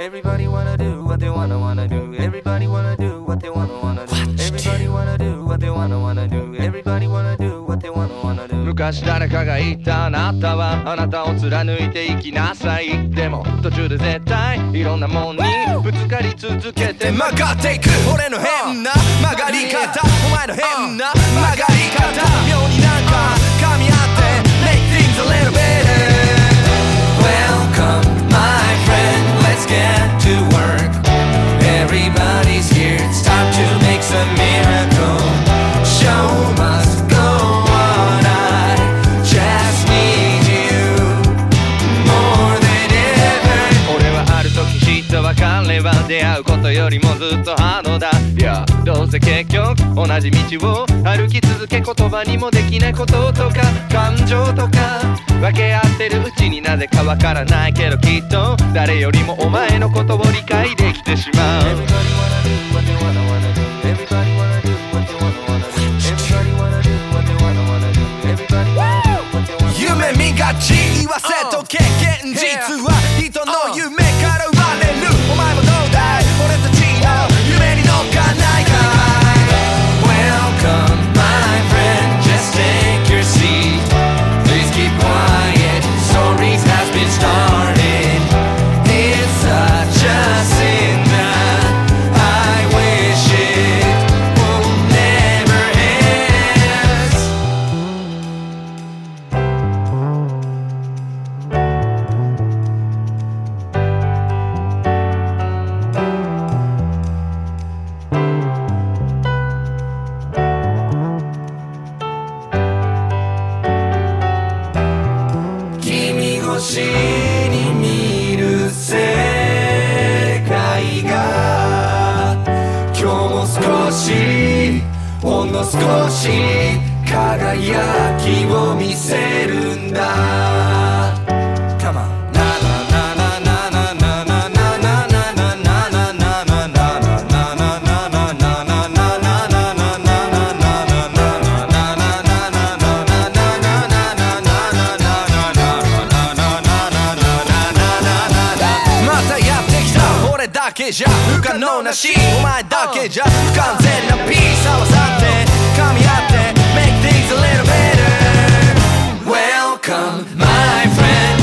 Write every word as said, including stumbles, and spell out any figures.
Everybody wanna do what they wanna wanna do. Everybody wanna do what they wanna wanna do. Everybody wanna do what they wanna wanna do. Everybody wanna do what they wanna wanna do. 昔誰かが言ったあなたはあなたを貫いていきなさい。でも途中で絶対いろんなもんにぶつかり続けて曲がっていく俺の変な曲がり方、お前の変な曲がり方、妙になんか噛み合って Make things a little better. Welcome my friend, let's get to work. Everybody's here, it's time to make some miracle. Show must go on, I just need you more than ever. 俺はある時知った別れは出会うことよりもずっとハードだ。いやどうせ結局同じ道を歩き続け言葉にもできないこととか感情とか分け合ってるうちになぜかわからないけどきっと誰よりもお前のことを理解できてしまう。 Everybody wanna do what they wanna wanna do. Everybody wanna do what they wanna wanna do. Everybody wanna do what they wanna wanna do. Everybody wanna do what they wanna wanna do. 夢見がち言わせとけ現実は人の夢から生まれる。お前もどうだい俺たちの夢に乗っかんないかい。 Welcome my friend, just take your seat. Please keep quiet, stories has been started. It's such a sin that I wish it will never end. 君越しに見る世界が今日も少しほんの少し輝きを見せるんだ。Come on. 俺だけじゃ不可能なしお前だけじゃ不完全なピース合わさって噛み合って Make things a little better. Welcome my friend.